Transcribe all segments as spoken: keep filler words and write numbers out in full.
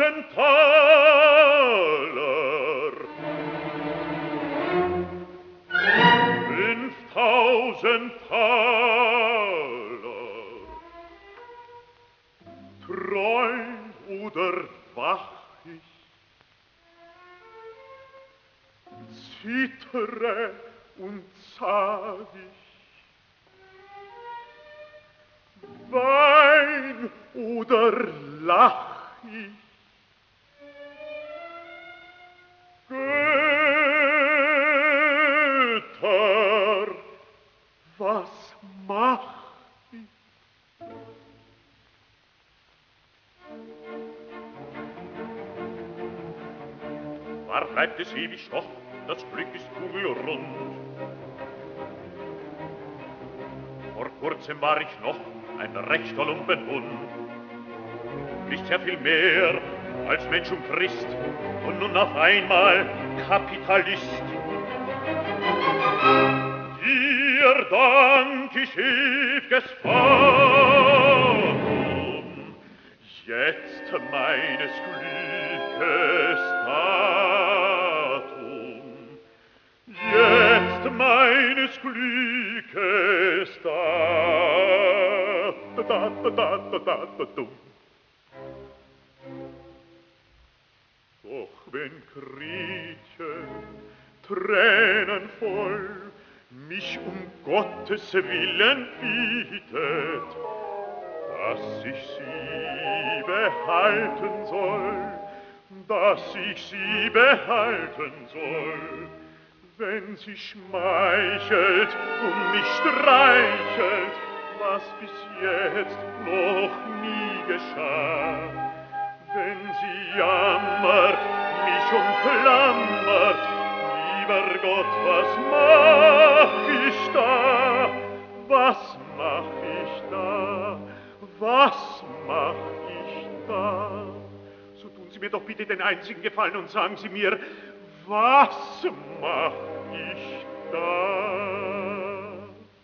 fünftausend Taler. Fünftausend Taler. Träum oder wach ich, zittere und sag ich, wein oder lach ich, Götter, was mach ich? War bleibt es ewig noch, das Glück ist kugelrund. Vor kurzem war ich noch ein rechter Lumpenhund, nicht sehr viel mehr als Mensch und Christ, und nun auf einmal Kapitalist. Dir dank ich ew'ges Vatertum, jetzt meines Glückes Datum, jetzt meines Glückes Datum. Doch wenn Gretchen tränenvoll mich um Gottes Willen bittet, dass ich sie behalten soll, dass ich sie behalten soll, wenn sie schmeichelt und mich streichelt, was bis jetzt noch nie geschah, wenn sie jammert, mich umklammert, lieber Gott, was mach ich da, was mach ich da, was mach ich da? So tun Sie mir doch bitte den einzigen Gefallen und sagen Sie mir, was mach ich da?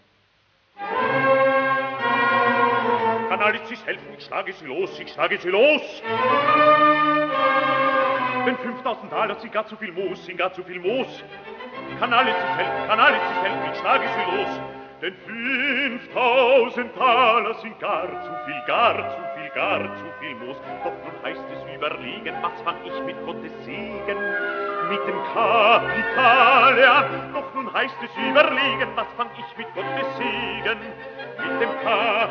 Kann alles sich helfen, ich schlage sie los, ich schlage sie los. Denn fünftausend Taler sind gar zu viel Moos, sind gar zu viel Moos. Kann alles sich helfen, kann alles sich helfen, ich schlage sie los. Denn fünftausend Taler sind gar zu viel, gar zu viel, gar zu viel Moos. Doch nun heißt es überlegen, was fang ich mit Gottes Segen, mit dem Kapitale an. Doch nun heißt es überlegen, was fang ich mit Gottes Segen, mit dem Kapitale